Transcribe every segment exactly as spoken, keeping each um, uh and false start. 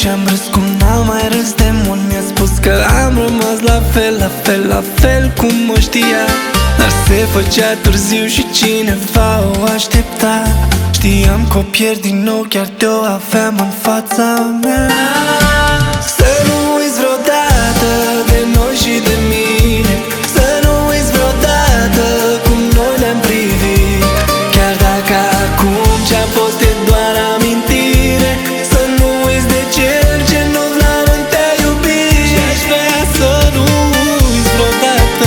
și am râs cum n-am mai râs de mult. Mi-a spus că am rămas la fel, la fel, la fel cum mă știa. Dar se făcea târziu și cineva o aștepta. Știam că o pierd din nou, chiar te-o aveam în fața mea. Să nu uiți vreodată de noi și de mine, să nu uiți vreodată cum noi ne-am privit. Chiar dacă acum ce-a fost e doar amintire, să nu uiți de cel ce nu la rând te-a iubit. Și aș vrea să nu uiți vreodată.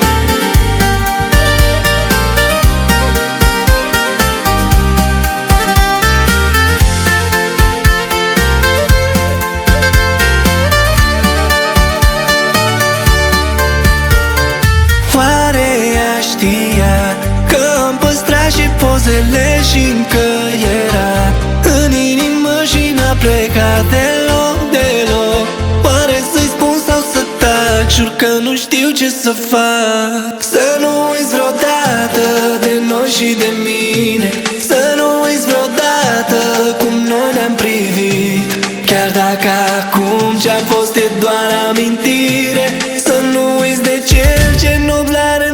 Oare ea știa că am păstrat și pozele și încă era în inimă și n-a plecat deloc, deloc? Oare să-i spun sau să tac? Jur că nu știu ce să fac. Să nu uiți vreodată de noi și de mine, să nu uiți vreodată cum noi ne-am privit. Chiar dacă acum ce-a fost e doar amintire, să nu uiți de cel ce nu-ți l-a